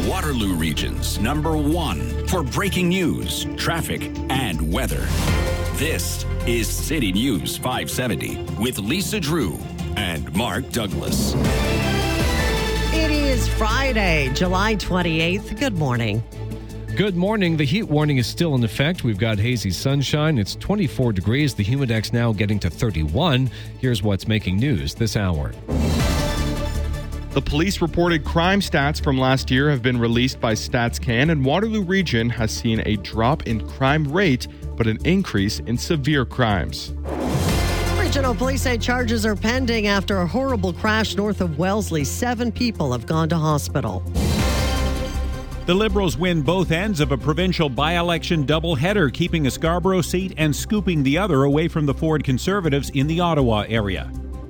Waterloo Region's #1 for breaking news, traffic, and weather. This is City News 570 with Lisa Drew and Mark Douglas. It is Friday, July 28th. Good morning. Good morning. The heat warning is still in effect. We've got hazy sunshine. It's 24 degrees. The humidex now getting to 31. Here's what's making news this hour. The police reported crime stats from last year have been released by StatsCan, and Waterloo Region has seen a drop in crime rate, but an increase in severe crimes. Regional police say charges are pending after a horrible crash north of Wellesley. 7 people have gone to hospital. The Liberals win both ends of a provincial by-election doubleheader, keeping a Scarborough seat and scooping the other away from the Ford Conservatives in the Ottawa area.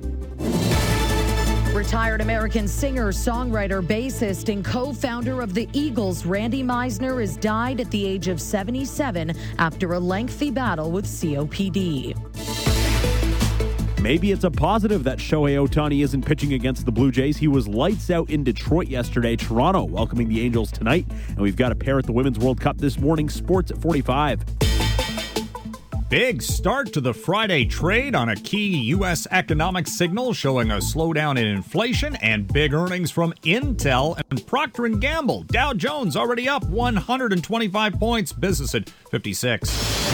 Retired American singer, songwriter, bassist, and co-founder of the Eagles, Randy Meisner, has died at the age of 77 after a lengthy battle with COPD. Maybe it's a positive that Shohei Ohtani isn't pitching against the Blue Jays. He was lights out in Detroit yesterday. Toronto welcoming the Angels tonight. And we've got a pair at the Women's World Cup this morning. Sports at 45. Big start to the Friday trade on a key U.S. economic signal showing a slowdown in inflation and big earnings from Intel and Procter & Gamble. Dow Jones already up 125 points. Business at 56.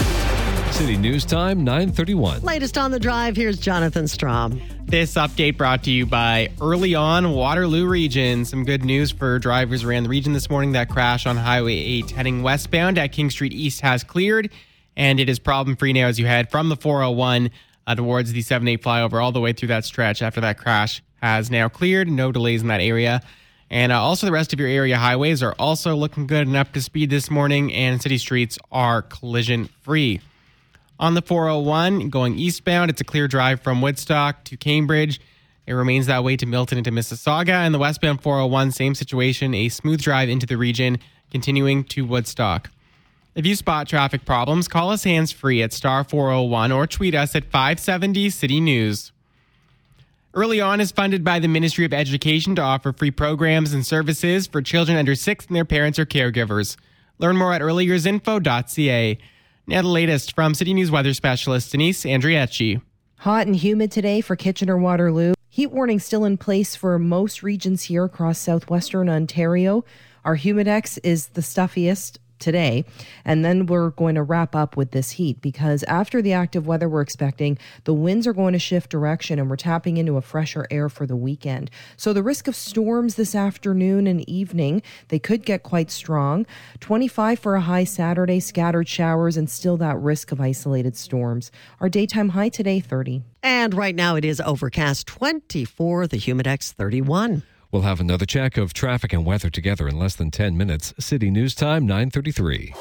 City News Time, 9:31. Latest on the drive, here's Jonathan Strom. This update brought to you by Early On Waterloo Region. Some good news for drivers around the region this morning. That crash on Highway 8 heading westbound at King Street East has cleared, and it is problem-free now as you head from the 401 towards the 7-8 flyover all the way through that stretch after that crash has now cleared. No delays in that area. And also the rest of your area highways are also looking good and up to speed this morning, and city streets are collision-free. On the 401, going eastbound, it's a clear drive from Woodstock to Cambridge. It remains that way to Milton and to Mississauga. And the westbound 401, same situation, a smooth drive into the region, continuing to Woodstock. If you spot traffic problems, call us hands-free at star 401 or tweet us at 570 City News. Early On is funded by the Ministry of Education to offer free programs and services for children under 6 and their parents or caregivers. Learn more at earlyyearsinfo.ca. Now the latest from City News weather specialist Denise Andriecci. Hot and humid today for Kitchener-Waterloo. Heat warning still in place for most regions here across southwestern Ontario. Our humidex is the stuffiest today, and then we're going to wrap up with this heat because after the active weather we're expecting, the winds are going to shift direction and we're tapping into a fresher air for the weekend. So the risk of storms this afternoon and evening, they could get quite strong. 25 for a high Saturday, scattered showers, and still that risk of isolated storms. Our daytime high today, 30. And right now it is overcast, 24, the humidex 31. We'll have another check of traffic and weather together in less than 10 minutes. City News Time, 9:33.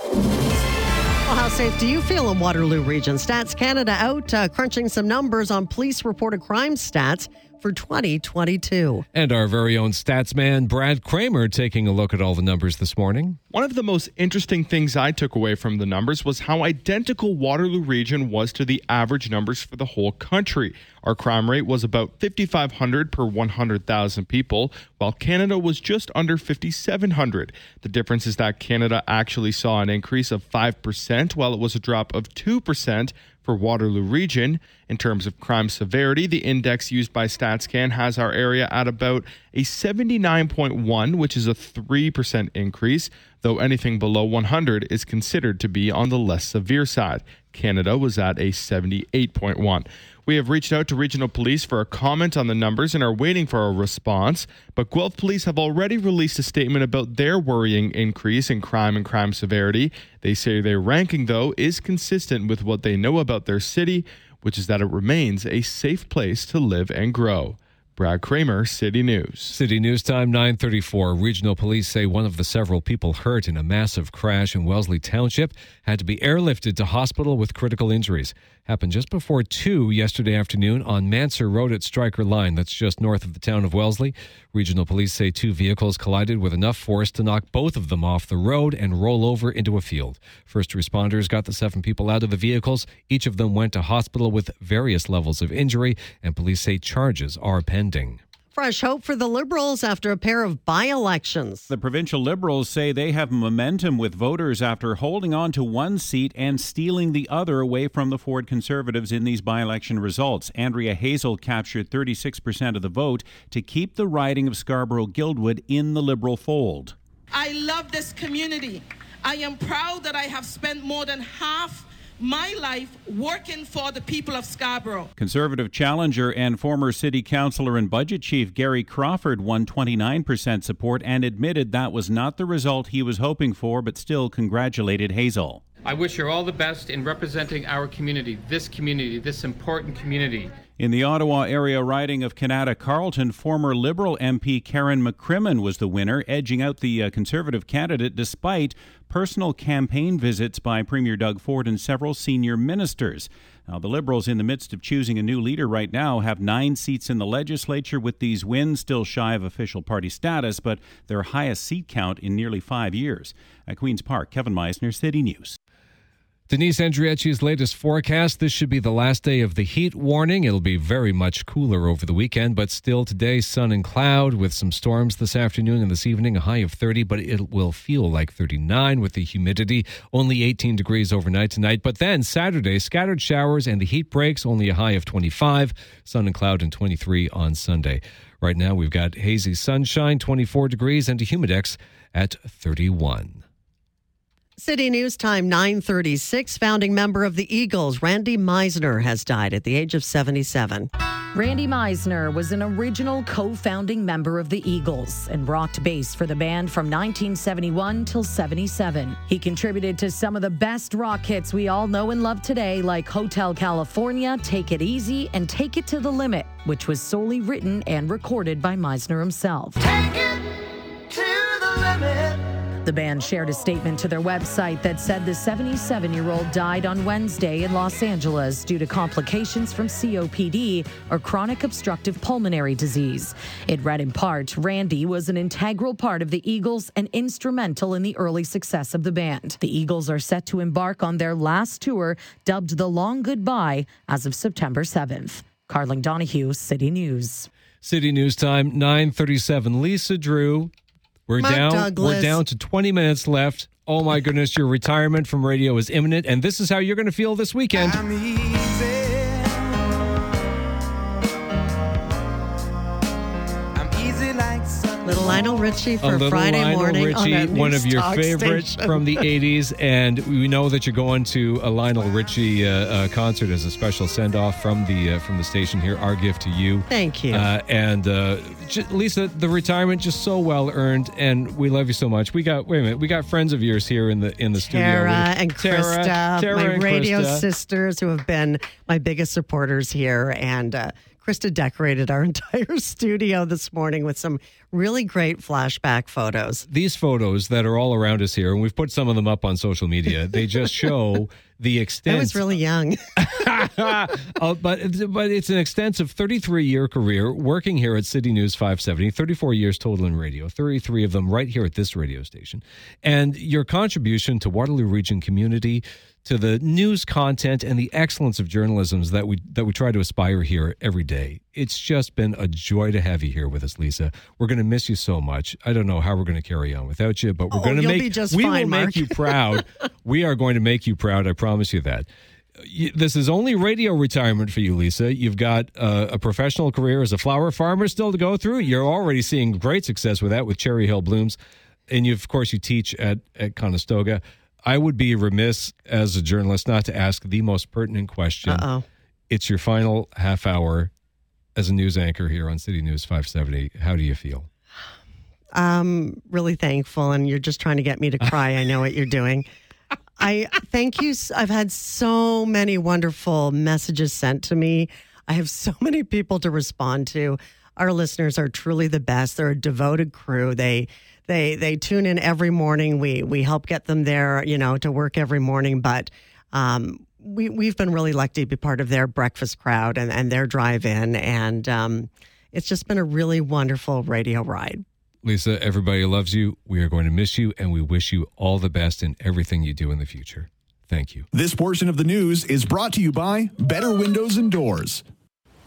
Well, how safe do you feel in Waterloo Region? Stats Canada out crunching some numbers on police-reported crime stats for 2022. And our very own stats man, Brad Kramer, taking a look at all the numbers this morning. One of the most interesting things I took away from the numbers was how identical Waterloo Region was to the average numbers for the whole country. Our crime rate was about 5,500 per 100,000 people, while Canada was just under 5,700. The difference is that Canada actually saw an increase of 5%, while it was a drop of 2% for Waterloo Region. In terms of crime severity, the index used by StatsCan has our area at about a 79.1, which is a 3% increase, though anything below 100 is considered to be on the less severe side. Canada was at a 78.1. We have reached out to regional police for a comment on the numbers and are waiting for a response, but Guelph police have already released a statement about their worrying increase in crime and crime severity. They say their ranking, though, is consistent with what they know about their city, which is that it remains a safe place to live and grow. Brad Kramer, City News. City News Time, 9:34. Regional police say one of the several people hurt in a massive crash in Wellesley Township had to be airlifted to hospital with critical injuries. Happened just before 2 yesterday afternoon on Mansur Road at Stryker Line. That's just north of the town of Wellesley. Regional police say 2 vehicles collided with enough force to knock both of them off the road and roll over into a field. First responders got the 7 people out of the vehicles. Each of them went to hospital with various levels of injury, and police say charges are pending. fresh hope for the Liberals after a pair of by-elections. The provincial Liberals say they have momentum with voters after holding on to one seat and stealing the other away from the Ford Conservatives in these by-election results. Andrea Hazel captured 36% of the vote to keep the riding of Scarborough-Guildwood in the Liberal fold. I love this community. I am proud that I have spent more than half my life working for the people of Scarborough. Conservative challenger and former city councillor and budget chief Gary Crawford won 29% support and admitted that was not the result he was hoping for, but still congratulated Hazel. I wish her all the best in representing our community, this important community. In the Ottawa area riding of Kanata Carleton, former Liberal MP Karen McCrimmon was the winner, edging out the Conservative candidate despite personal campaign visits by Premier Doug Ford and several senior ministers. Now, the Liberals, in the midst of choosing a new leader right now, have 9 seats in the legislature, with these wins still shy of official party status, but their highest seat count in nearly 5 years. At Queen's Park, Kevin Meisner, City News. Denise Andrietti's latest forecast. This should be the last day of the heat warning. It'll be very much cooler over the weekend, but still today, sun and cloud with some storms this afternoon and this evening, a high of 30, but it will feel like 39 with the humidity. Only 18 degrees overnight tonight. But then Saturday, scattered showers and the heat breaks, only a high of 25, sun and cloud, and 23 on Sunday. Right now, we've got hazy sunshine, 24 degrees, and a humidex at 31. City News Time, 9:36. Founding member of the Eagles, Randy Meisner, has died at the age of 77. Randy Meisner was an original co-founding member of the Eagles and rocked bass for the band from 1971 till 77. He contributed to some of the best rock hits we all know and love today, like Hotel California, Take It Easy, and Take It to the Limit, which was solely written and recorded by Meisner himself. Take it to the limit. The band shared a statement to their website that said the 77-year-old died on Wednesday in Los Angeles due to complications from COPD, or chronic obstructive pulmonary disease. It read in part, Randy was an integral part of the Eagles and instrumental in the early success of the band. The Eagles are set to embark on their last tour, dubbed The Long Goodbye, as of September 7th. Carling Donahue, City News. City News Time, 9:37. Lisa Drew. We're down to 20 minutes left. Oh my goodness, your retirement from radio is imminent, and this is how you're going to feel this weekend. I'm easy like Little Lionel Richie for Friday morning. Richie, on one of your favorites station. from the 80s, and we know that you're going to a Lionel Richie concert as a special send-off from the station here. Our gift to you. Thank you. Lisa, the retirement just so well earned, and we love you so much. We got friends of yours here in the studio. Tara and Krista, my radio Krista. sisters, who have been my biggest supporters here, and Krista decorated our entire studio this morning with some really great flashback photos. These photos that are all around us here, and we've put some of them up on social media, they just show the extent. I was really young. But it's an extensive 33-year career working here at City News 570, 34 years total in radio, 33 of them right here at this radio station. And your contribution to Waterloo Region community, to the news content and the excellence of journalism that we try to aspire here every day. It's just been a joy to have you here with us, Lisa. We're going to miss you so much. I don't know how we're going to carry on without you, but we're going to make you proud. We are going to make you proud. I promise you that. This is only radio retirement for you, Lisa. You've got a professional career as a flower farmer still to go through. You're already seeing great success with that with Cherry Hill Blooms. And you teach at Conestoga. I would be remiss as a journalist not to ask the most pertinent question. It's your final half hour as a news anchor here on City News 570. How do you feel? Really thankful, and you're just trying to get me to cry. I know what you're doing. I thank you. I've had so many wonderful messages sent to me. I have so many people to respond to. Our listeners are truly the best. They're a devoted crew. They tune in every morning. We help get them there, to work every morning. But we've been really lucky to be part of their breakfast crowd and their drive-in. And it's just been a really wonderful radio ride. Lisa, everybody loves you. We are going to miss you, and we wish you all the best in everything you do in the future. Thank you. This portion of the news is brought to you by Better Windows and Doors.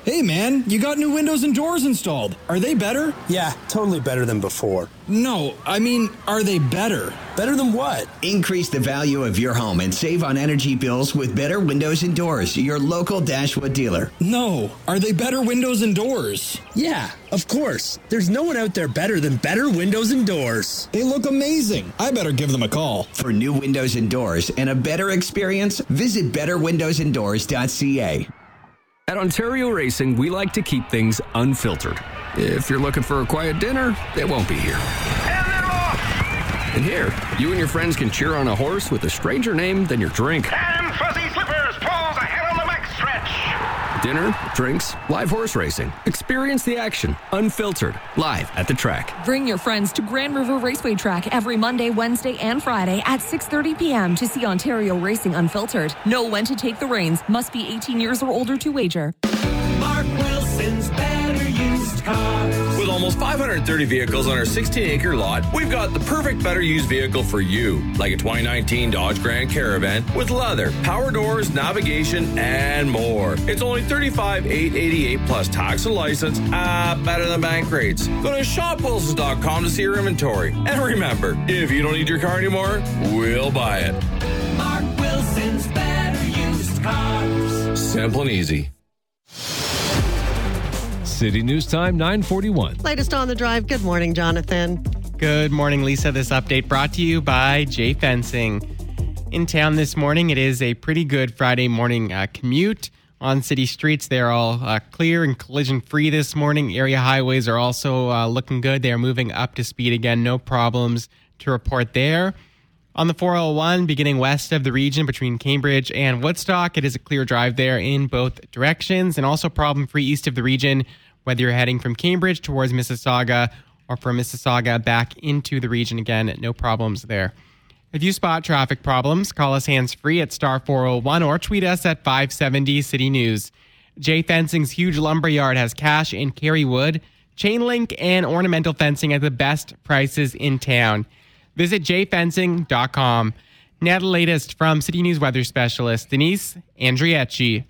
Hey man, you got new windows and doors installed. Are they better? Yeah, totally better than before. No, I mean, are they better? Better than what? Increase the value of your home and save on energy bills with Better Windows and Doors, your local Dashwood dealer. No, are they better windows and doors? Yeah, of course. There's no one out there better than Better Windows and Doors. They look amazing. I better give them a call. For new windows and doors and a better experience, visit betterwindowsanddoors.ca. At Ontario Racing, we like to keep things unfiltered. If you're looking for a quiet dinner, they won't be here. And here, you and your friends can cheer on a horse with a stranger name than your drink. And Fuzzy Slippers pulls ahead on the back stretch. Dinner, drinks, live horse racing. Experience the action, unfiltered, live at the track. Bring your friends to Grand River Raceway Track every Monday, Wednesday, and Friday at 6:30 p.m. to see Ontario Racing Unfiltered. Know when to take the reins. Must be 18 years or older to wager. Mark Wilson's Better Used Cars. With almost 530 vehicles on our 16-acre lot, we've got the perfect better used vehicle for you. Like a 2019 Dodge Grand Caravan with leather, power doors, navigation, and more. It's only $35,888 plus tax and license at better than bank rates. Go to shopwilsons.com to see your inventory. And remember, if you don't need your car anymore, we'll buy it. Mark Wilson's Better Used Cars. Simple and easy. City News Time, 9:41. Latest on the drive. Good morning, Jonathan. Good morning, Lisa. This update brought to you by J Fencing. In town this morning, it is a pretty good Friday morning commute. On city streets, they're all clear and collision-free this morning. Area highways are also looking good. They are moving up to speed again. No problems to report there. On the 401, beginning west of the region between Cambridge and Woodstock, it is a clear drive there in both directions, and also problem-free east of the region, whether you're heading from Cambridge towards Mississauga or from Mississauga back into the region. Again, no problems there. If you spot traffic problems, call us hands-free at star 401 or tweet us at 570 City News. J Fencing's huge lumberyard has cash and carry wood, chain link, and ornamental fencing at the best prices in town. Visit jfencing.com. Now the latest from City News weather specialist Denise Andriecci.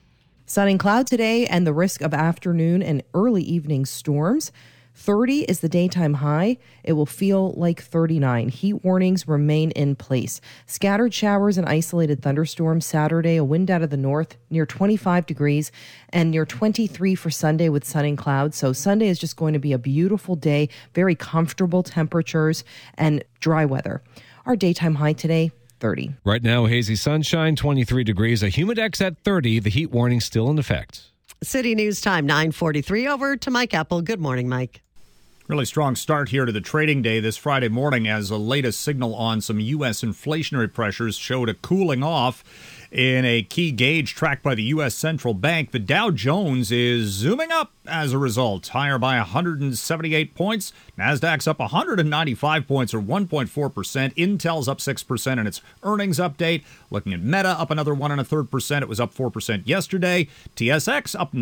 Sun and cloud today and the risk of afternoon and early evening storms. 30 is the daytime high. It will feel like 39. Heat warnings remain in place. Scattered showers and isolated thunderstorms Saturday, a wind out of the north near 25 degrees and near 23 for Sunday with sun and clouds. So Sunday is just going to be a beautiful day, very comfortable temperatures and dry weather. Our daytime high today, 30. Right now, hazy sunshine, 23 degrees, a humidex at 30. The heat warning still in effect. City News Time, 9:43. Over to Mike Apple. Good morning, Mike. Really strong start here to the trading day this Friday morning as the latest signal on some U.S. inflationary pressures showed a cooling off in a key gauge tracked by the U.S. Central Bank. The Dow Jones is zooming up as a result, higher by 178 points. NASDAQ's up 195 points or 1.4%. Intel's up 6% in its earnings update. Looking at Meta, up another 1.33%. It was up 4% yesterday. TSX up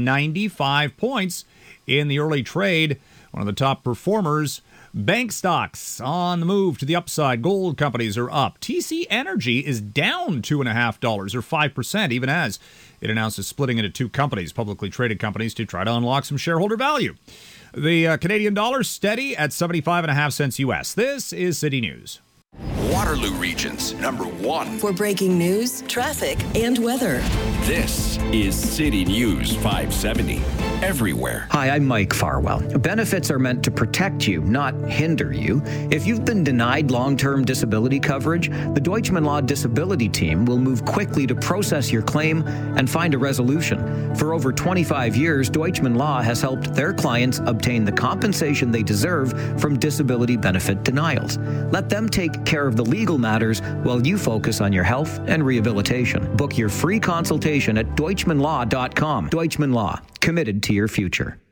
95 points in the early trade. One of the top performers, bank stocks on the move to the upside. Gold companies are up. TC Energy is down $2.50 or 5%, even as it announces splitting into two companies, publicly traded companies, to try to unlock some shareholder value. The Canadian dollar steady at 75.5 cents U.S. This is City News. Waterloo Region's #1 for breaking news, traffic, and weather. This is City News 570. Everywhere. Hi, I'm Mike Farwell. Benefits are meant to protect you, not hinder you. If you've been denied long-term disability coverage, the Deutschman Law Disability Team will move quickly to process your claim and find a resolution. For over 25 years, Deutschman Law has helped their clients obtain the compensation they deserve from disability benefit denials. Let them take care of the legal matters while you focus on your health and rehabilitation. Book your free consultation at deutschmanlaw.com. Deutschman Law, committed to your future.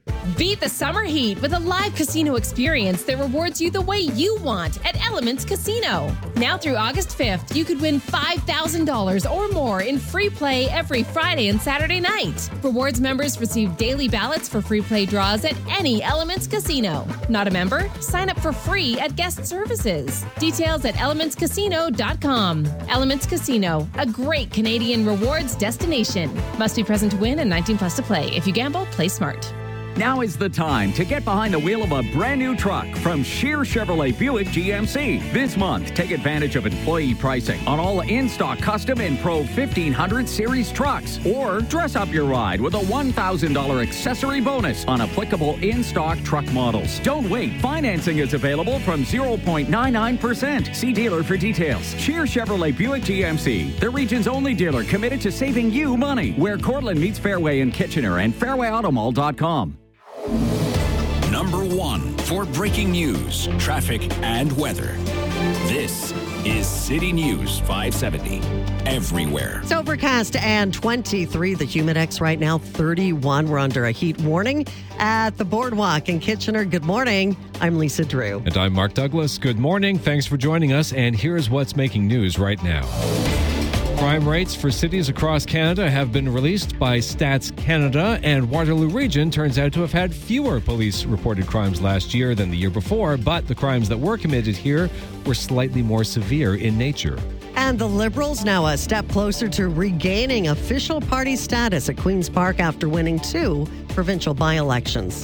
Beat the summer heat with a live casino experience that rewards you the way you want at Elements Casino. Now through August 5th, you could win $5,000 or more in free play every Friday and Saturday night. Rewards members receive daily ballots for free play draws at any Elements Casino. Not a member? Sign up for free at guest services. Details at elementscasino.com. Elements Casino, a great Canadian rewards destination. Must be present to win and 19 plus to play. If you gamble, play smart. Now is the time to get behind the wheel of a brand new truck from Shear Chevrolet Buick GMC. This month, take advantage of employee pricing on all in-stock custom and Pro 1500 series trucks. Or dress up your ride with a $1,000 accessory bonus on applicable in-stock truck models. Don't wait. Financing is available from 0.99%. See dealer for details. Shear Chevrolet Buick GMC, the region's only dealer committed to saving you money. Where Cortland meets Fairway in Kitchener and fairwayautomall.com. Number 1 for breaking news, traffic, and weather. This is City News 570. Everywhere. It's overcast and 23. The Humidex right now, 31. We're under a heat warning at the Boardwalk in Kitchener. Good morning. I'm Lisa Drew. And I'm Mark Douglas. Good morning. Thanks for joining us. And here's what's making news right now. Crime rates for cities across Canada have been released by Stats Canada, and Waterloo Region turns out to have had fewer police-reported crimes last year than the year before, but the crimes that were committed here were slightly more severe in nature. And the Liberals now a step closer to regaining official party status at Queen's Park after winning 2 provincial by-elections.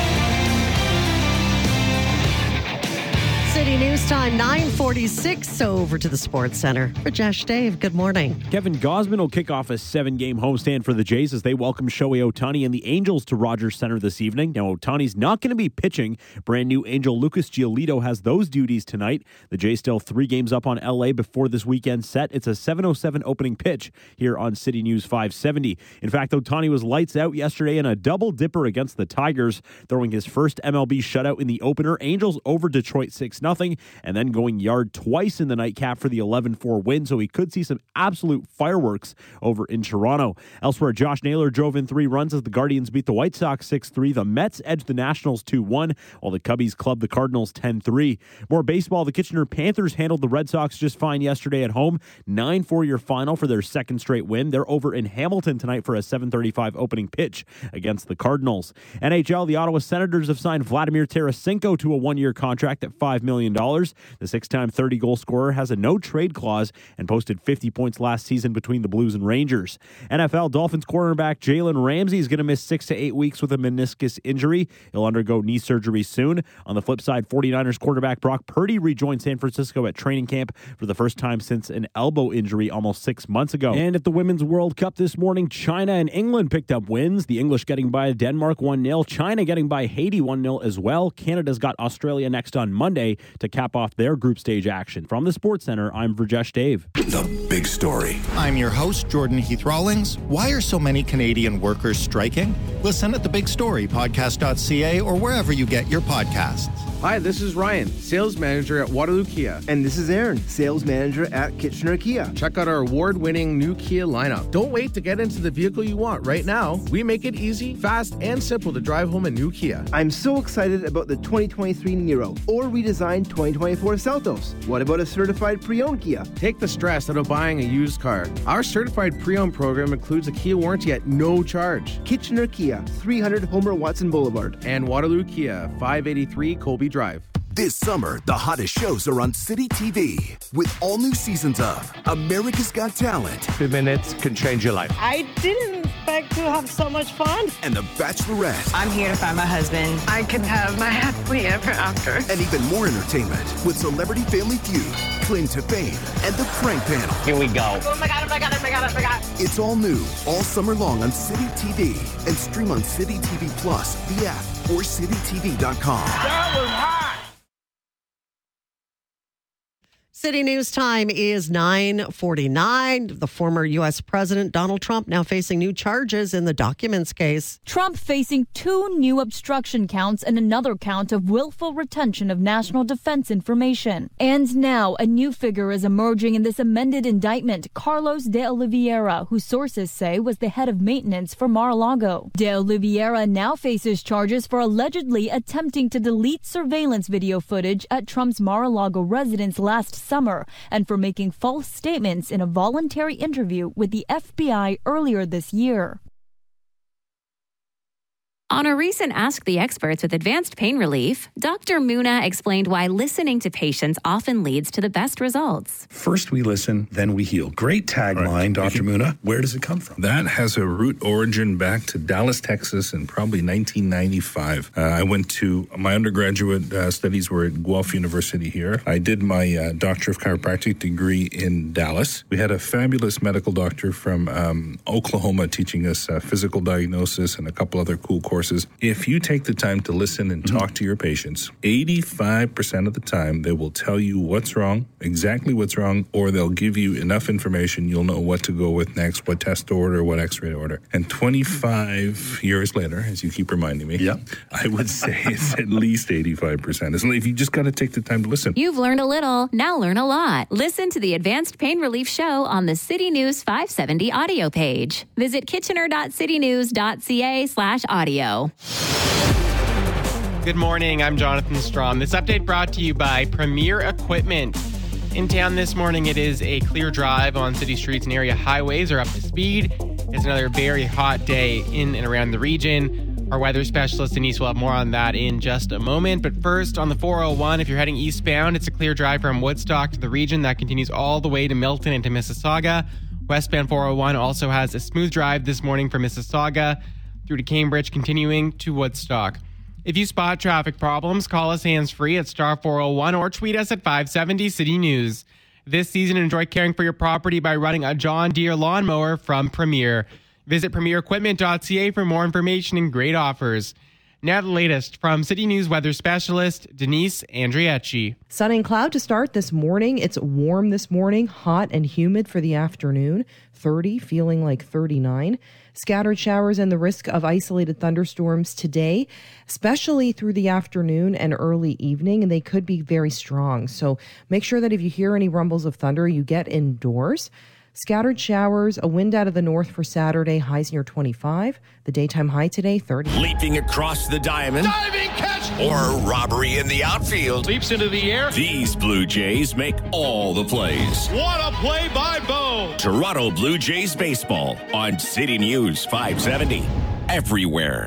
City News Time, 9:46. Over to the Sports Center. Rajesh Dave, good morning. Kevin Gausman will kick off a 7-game homestand for the Jays as they welcome Shohei Ohtani and the Angels to Rogers Center this evening. Now, Ohtani's not going to be pitching. Brand new Angel Lucas Giolito has those duties tonight. The Jays still 3 games up on LA before this weekend set. It's a 7:07 opening pitch here on City News 570. In fact, Ohtani was lights out yesterday in a double dipper against the Tigers, throwing his first MLB shutout in the opener. Angels over Detroit 6-0. And then going yard twice in the nightcap for the 11-4 win, so he could see some absolute fireworks over in Toronto. Elsewhere, Josh Naylor drove in 3 runs as the Guardians beat the White Sox 6-3. The Mets edged the Nationals 2-1, while the Cubbies clubbed the Cardinals 10-3. More baseball, the Kitchener Panthers handled the Red Sox just fine yesterday at home. 9-4 your final for their second straight win. They're over in Hamilton tonight for a 7:35 opening pitch against the Cardinals. NHL, the Ottawa Senators have signed Vladimir Tarasenko to a 1-year contract at $5 million. The 6-time 30-goal scorer has a no-trade clause and posted 50 points last season between the Blues and Rangers. NFL, Dolphins cornerback Jalen Ramsey is going to miss 6 to 8 weeks with a meniscus injury. He'll undergo knee surgery soon. On the flip side, 49ers quarterback Brock Purdy rejoined San Francisco at training camp for the first time since an elbow injury almost 6 months ago. And at the Women's World Cup this morning, China and England picked up wins. The English getting by Denmark 1-0. China getting by Haiti 1-0 as well. Canada's got Australia next on Monday to cap off their group stage action. From the Sports Center, I'm Rajesh Dave. The big story. I'm your host, Jordan Heath Rawlings. Why are so many Canadian workers striking? Listen at the Big Story, podcast.ca, or wherever you get your podcasts. Hi, this is Ryan, sales manager at Waterloo Kia. And this is Aaron, sales manager at Kitchener Kia. Check out our award-winning new Kia lineup. Don't wait to get into the vehicle you want right now. We make it easy, fast, and simple to drive home a new Kia. I'm so excited about the 2023 Niro or redesigned 2024 Seltos. What about a certified pre-owned Kia? Take the stress out of buying a used car. Our certified pre-owned program includes a Kia warranty at no charge. Kitchener Kia, 300 Homer Watson Boulevard. And Waterloo Kia, 583 Colby Drive. This summer, the hottest shows are on City TV with all new seasons of America's Got Talent. 2 minutes can change your life. I didn't expect to have so much fun. And The Bachelorette. I'm here to find my husband. I can have my happily ever after. And even more entertainment with Celebrity Family Feud, Claim to Fame, and The Prank Panel. Here we go. Oh my God, oh my God, oh my God, oh my God. It's all new, all summer long on City TV. And stream on City TV Plus, the app, or citytv.com. That was hot. City News time is 9:49. The former U.S. President Donald Trump now facing new charges in the documents case. Trump facing 2 new obstruction counts and another count of willful retention of national defense information. And now a new figure is emerging in this amended indictment, Carlos de Oliveira, who sources say was the head of maintenance for Mar-a-Lago. De Oliveira now faces charges for allegedly attempting to delete surveillance video footage at Trump's Mar-a-Lago residence last summer and for making false statements in a voluntary interview with the FBI earlier this year. On a recent Ask the Experts with Advanced Pain Relief, Dr. Muna explained why listening to patients often leads to the best results. First we listen, then we heal. Great tagline, Dr. Muna. Where does it come from? That has a root origin back to Dallas, Texas in probably 1995. I went to my undergraduate studies were at Guelph University here. I did my Doctor of Chiropractic degree in Dallas. We had a fabulous medical doctor from Oklahoma teaching us physical diagnosis and a couple other cool courses. If you take the time to listen and talk to your patients, 85% of the time they will tell you what's wrong, exactly what's wrong, or they'll give you enough information you'll know what to go with next, what test to order, what x-ray to order. And 25 years later, as you keep reminding me, I would say it's at least 85%. It's like you just got to take the time to listen. You've learned a little, now learn a lot. Listen to the Advanced Pain Relief Show on the City News 570 audio page. Visit kitchener.citynews.ca/audio. Good morning, I'm Jonathan Strom. This update brought to you by Premier Equipment. In town this morning, it is a clear drive on city streets and area highways are up to speed. It's another very hot day in and around the region. Our weather specialist, Denise, will have more on that in just a moment. But first, on the 401, if you're heading eastbound, it's a clear drive from Woodstock to the region. That continues all the way to Milton and to Mississauga. Westbound 401 also has a smooth drive this morning from Mississauga through to Cambridge, continuing to Woodstock. If you spot traffic problems, call us hands-free at star 401 or tweet us at 570 City News. This season, enjoy caring for your property by running a John Deere lawnmower from Premier. Visit premierequipment.ca for more information and great offers. Now the latest from City News weather specialist Denise Andriecci. Sun and cloud to start this morning. It's warm this morning, hot and humid for the afternoon. 30, feeling like 39. Scattered showers and the risk of isolated thunderstorms today, especially through the afternoon and early evening, and they could be very strong. So make sure that if you hear any rumbles of thunder, you get indoors. Scattered showers, a wind out of the north for Saturday, highs near 25. The daytime high today, 30. Leaping across the diamond. Diving catch! Or a robbery in the outfield. Leaps into the air. These Blue Jays make all the plays. What a play by Bo! Toronto Blue Jays baseball on City News 570. Everywhere.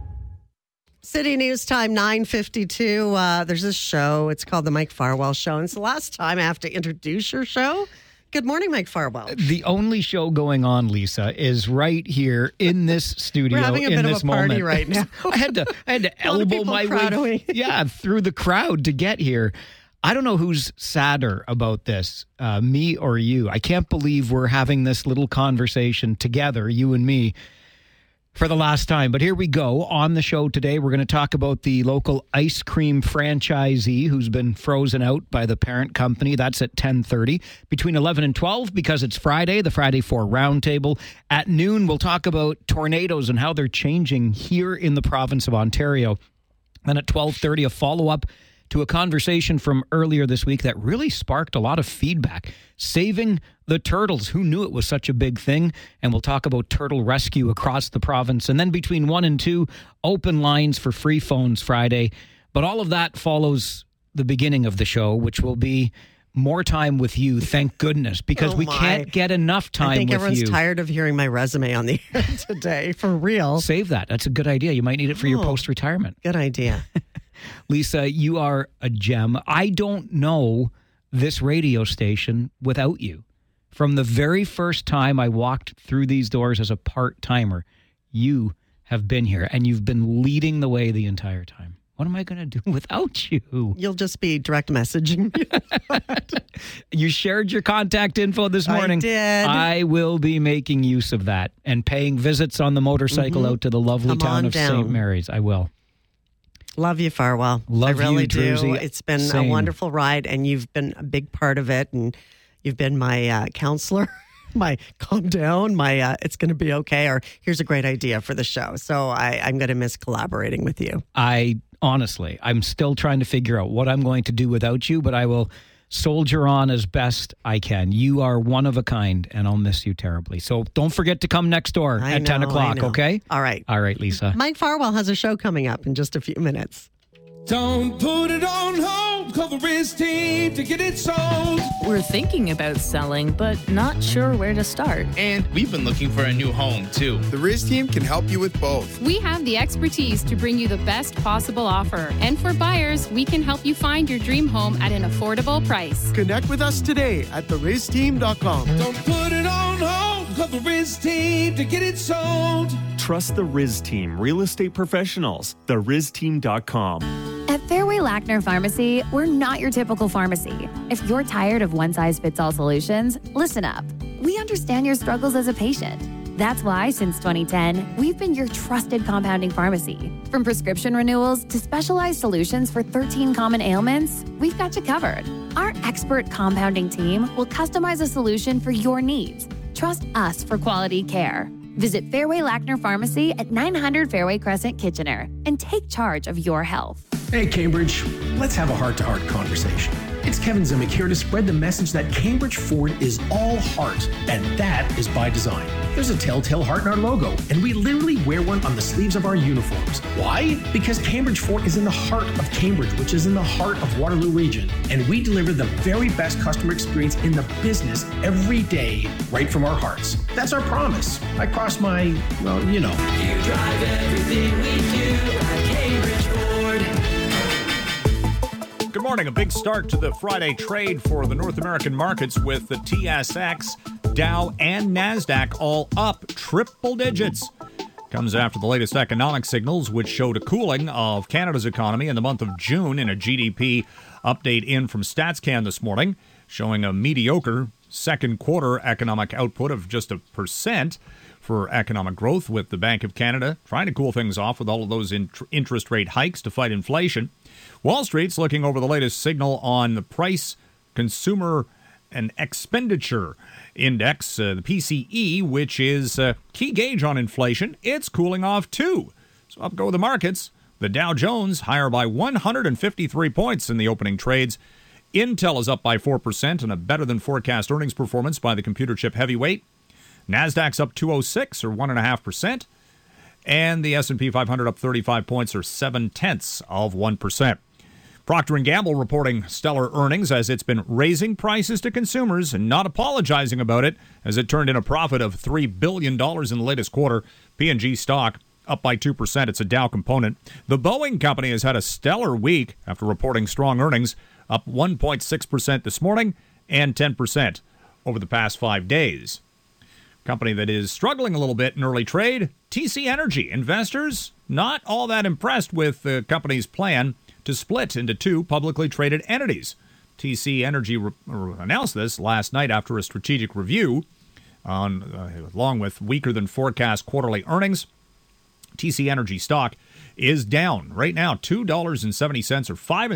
City News time, 9:52. There's this show. It's called The Mike Farwell Show. And it's the last time I have to introduce your show. Good morning, Mike Farwell. The only show going on, Lisa, is right here in this studio. We're having a in bit this of a party moment. right now. I had to elbow my way through the crowd to get here. I don't know who's sadder about this, me or you. I can't believe we're having this little conversation together, you and me, for the last time. But here we go. On the show today, we're going to talk about the local ice cream franchisee who's been frozen out by the parent company. That's at 10:30. Between 11 and 12, because it's Friday, the Friday 4 Roundtable. At noon, we'll talk about tornadoes and how they're changing here in the province of Ontario. Then at 12:30, a follow-up to a conversation from earlier this week that really sparked a lot of feedback. Saving the turtles. Who knew it was such a big thing? And we'll talk about turtle rescue across the province. And then between 1 and 2, open lines for free phones Friday. But all of that follows the beginning of the show, which will be more time with you, thank goodness, because we can't get enough time with you. I think everyone's tired of hearing my resume on the air today, for real. Save that. That's a good idea. You might need it for your post-retirement. Good idea. Lisa, you are a gem. I don't know this radio station without you. From the very first time I walked through these doors as a part-timer, you have been here, and you've been leading the way the entire time. What am I going to do without you? You'll just be direct messaging me. You shared your contact info this morning. I did. I will be making use of that and paying visits on the motorcycle out to the lovely town of St. Mary's. I will. Love you, Farwell. Love I really you, do. Druzy. It's been a Same. wonderful ride, and you've been a big part of it, and you've been my counselor, my calm down, my it's going to be okay, or here's a great idea for the show. So I'm going to miss collaborating with you. Honestly, I'm still trying to figure out what I'm going to do without you, but I will soldier on as best I can. You are one of a kind, and I'll miss you terribly. So don't forget to come next door at 10 o'clock, okay? All right. All right, Lisa. Mike Farwell has a show coming up in just a few minutes. Don't put it on hold. Call the Riz team to get it sold. We're thinking about selling, but not sure where to start. And we've been looking for a new home, too. The Riz team can help you with both. We have the expertise to bring you the best possible offer. And for buyers, we can help you find your dream home at an affordable price. Connect with us today at therizteam.com. Don't put it on hold. Call the Riz team to get it sold. Trust the Riz team, real estate professionals. TheRizTeam.com. At Fairway Lackner Pharmacy, we're not your typical pharmacy. If you're tired of one-size-fits-all solutions, listen up. We understand your struggles as a patient. That's why, since 2010, we've been your trusted compounding pharmacy. From prescription renewals to specialized solutions for 13 common ailments, we've got you covered. Our expert compounding team will customize a solution for your needs. Trust us for quality care. Visit Fairway Lackner Pharmacy at 900 Fairway Crescent, Kitchener, and take charge of your health. Hey, Cambridge, let's have a heart-to-heart conversation. It's Kevin Zimick here to spread the message that Cambridge Ford is all heart, and that is by design. There's a telltale heart in our logo, and we literally wear one on the sleeves of our uniforms. Why? Because Cambridge Ford is in the heart of Cambridge, which is in the heart of Waterloo Region, and we deliver the very best customer experience in the business every day, right from our hearts. That's our promise. I cross my, well, you know. You drive everything we do at Cambridge Ford. Good morning. A big start to the Friday trade for the North American markets with the TSX, Dow, and NASDAQ all up triple digits. Comes after the latest economic signals, which showed a cooling of Canada's economy in the month of June in a GDP update in from StatsCan this morning, showing a mediocre second quarter economic output of just 1% for economic growth, with the Bank of Canada trying to cool things off with all of those interest rate hikes to fight inflation. Wall Street's looking over the latest signal on the price, consumer, and expenditure index, the PCE, which is a key gauge on inflation. It's cooling off too. So up go the markets. The Dow Jones higher by 153 points in the opening trades. Intel is up by 4% and a better than forecast earnings performance by the computer chip heavyweight. NASDAQ's up 206 or 1.5%. And the S&P 500 up 35 points or 0.7%. Procter & Gamble reporting stellar earnings as it's been raising prices to consumers and not apologizing about it as it turned in a profit of $3 billion in the latest quarter. P&G stock up by 2%. It's a Dow component. The Boeing company has had a stellar week after reporting strong earnings, up 1.6% this morning and 10% over the past 5 days. Company that is struggling a little bit in early trade, TC Energy. Investors not all that impressed with the company's plan to split into two publicly traded entities. TC Energy announced this last night after a strategic review, along with weaker than forecast quarterly earnings. TC Energy stock is down right now $2.70 or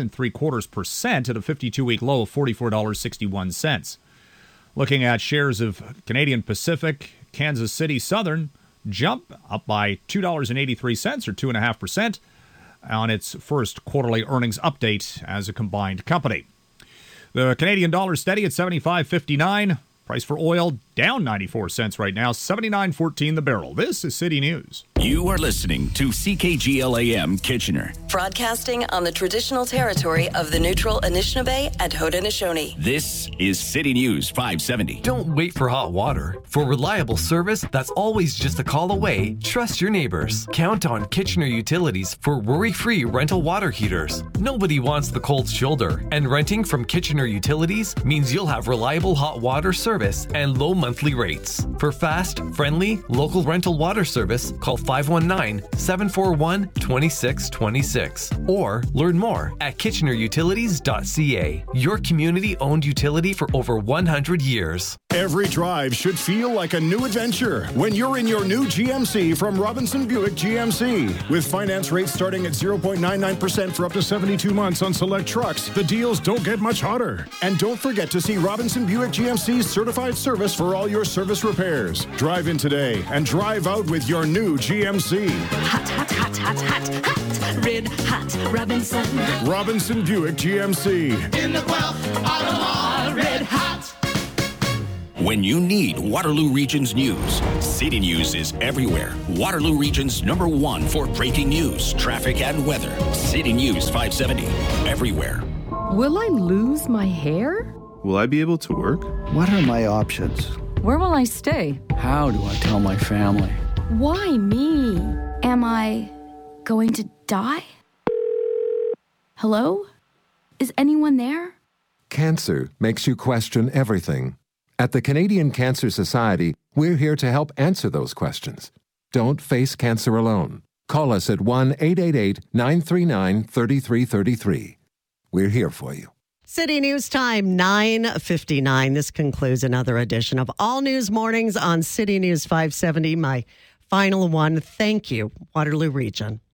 5.75% at a 52-week low of $44.61. Looking at shares of Canadian Pacific, Kansas City Southern jump up by $2.83 or 2.5% on its first quarterly earnings update as a combined company. The Canadian dollar steady at 75.59. Price for oil down 94 cents right now, 79.14 the barrel. This is City News. You are listening to CKGL-AM Kitchener. Broadcasting on the traditional territory of the neutral Anishinaabe and Haudenosaunee. This is City News 570. Don't wait for hot water. For reliable service that's always just a call away, trust your neighbors. Count on Kitchener Utilities for worry-free rental water heaters. Nobody wants the cold shoulder, and renting from Kitchener Utilities means you'll have reliable hot water service and low monthly rates. For fast, friendly, local rental water service, call 519-741-2626 or learn more at kitchenerutilities.ca. Your community-owned utility for over 100 years. Every drive should feel like a new adventure when you're in your new GMC from Robinson Buick GMC. With finance rates starting at 0.99% for up to 72 months on select trucks, the deals don't get much hotter. And don't forget to see Robinson Buick GMC's certified service for all your service repairs. Drive in today and drive out with your new GMC. Hot, hot, hot, hot, hot, hot. Red hot Robinson. Robinson Buick GMC. In the Guelph Auto Mall. Red hot. When you need Waterloo Region's news, City News is everywhere. Waterloo Region's #1 for breaking news, traffic, and weather. City News 570, everywhere. Will I lose my hair? Will I be able to work? What are my options? Where will I stay? How do I tell my family? Why me? Am I going to die? Hello? Is anyone there? Cancer makes you question everything. At the Canadian Cancer Society, we're here to help answer those questions. Don't face cancer alone. Call us at 1-888-939-3333. We're here for you. City News Time, 9:59. This concludes another edition of All News Mornings on City News 570. My final one. Thank you, Waterloo Region.